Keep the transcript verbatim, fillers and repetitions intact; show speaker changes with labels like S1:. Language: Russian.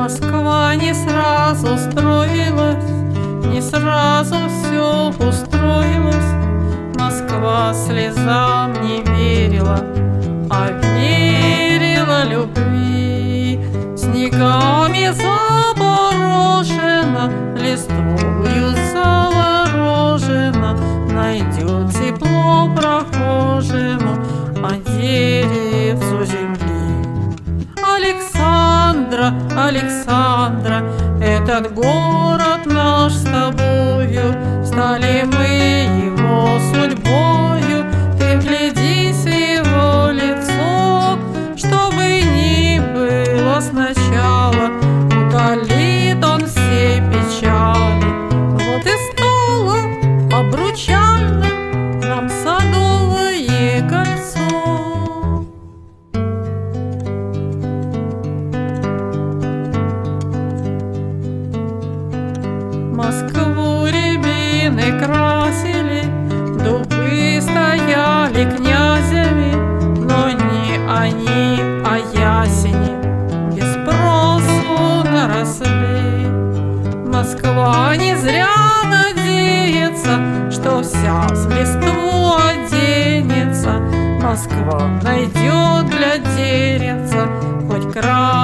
S1: Москва не сразу строилась, не сразу все устроилось. Москва слезам не верила, а верила любви. Снегами заборожена, листвою заворожена, найдет тепло прохожему, а деревцу земли. Александра, Александра, этот город наш с тобою, стали мы его судьбою. Ты вглядись в его лицо, чтобы ни было сначала, утолит он все печали. Вот и стало обручально нам садовое кольцо. Москву рябины красили, дубы стояли князями, но не они, а ясени без спросу наросли. Москва не зря надеется, что вся в листву оденется. Москва найдет для деревца хоть край.